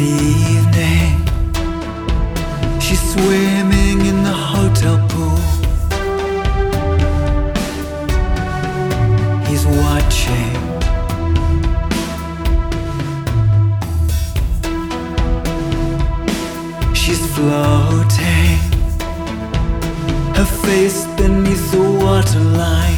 evening, she's swimming in the hotel pool. He's watching. She's floating, her face beneath the waterline.